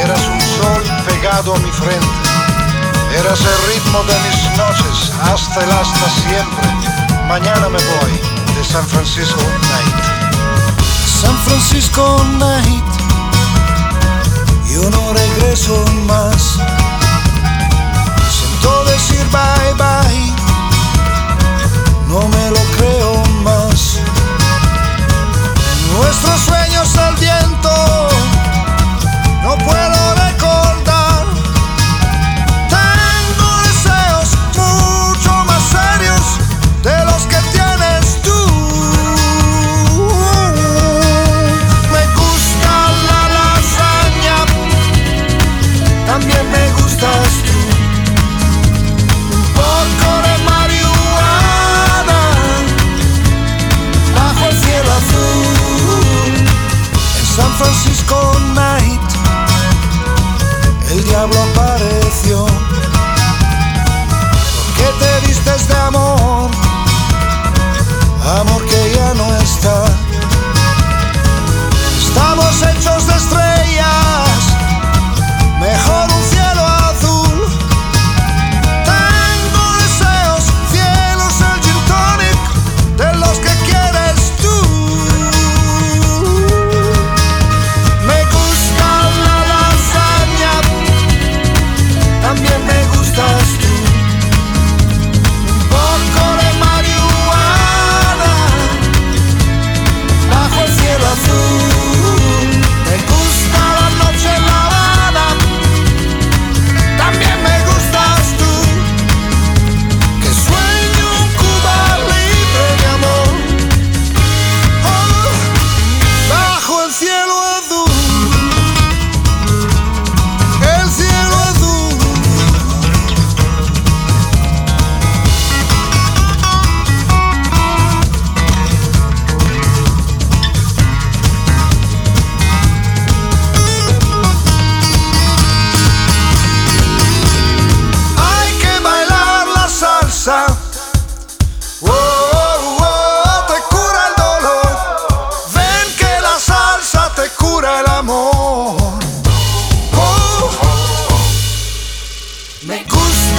Eras un sol pegado a mi frente. Eras el ritmo de mis noches, hasta el hasta siempre. Mañana me voy de San Francisco Night. San Francisco Night, yo no regreso más. Siento decir bye bye, no me lo creo más. Nuestros sueños al viento, no puedo recordar. Tengo deseos mucho más serios de los que tienes tú. Me gusta la lasaña, también me gustas tú. Un poco de marihuana bajo el cielo azul. En San Francisco Night el diablo apareció. ¿Por qué te vistes de amor? Amor que ya no está. Estamos hechos de estrellas, mejor un cielo azul. Tengo deseos, cielos, el gin tonic de los que quieres tú. Me gusta la lasaña, también me gustas tú. Un poco de marihuana bajo el cielo azul. Me gusta la noche en La Habana, también me gustas tú. Que sueño un Cuba libre de amor, oh, bajo el cielo azul. El cielo azul. Hay que bailar la salsa. Oh, oh, oh, te cura el dolor. Ven que la salsa te cura el amor. Oh, me gusta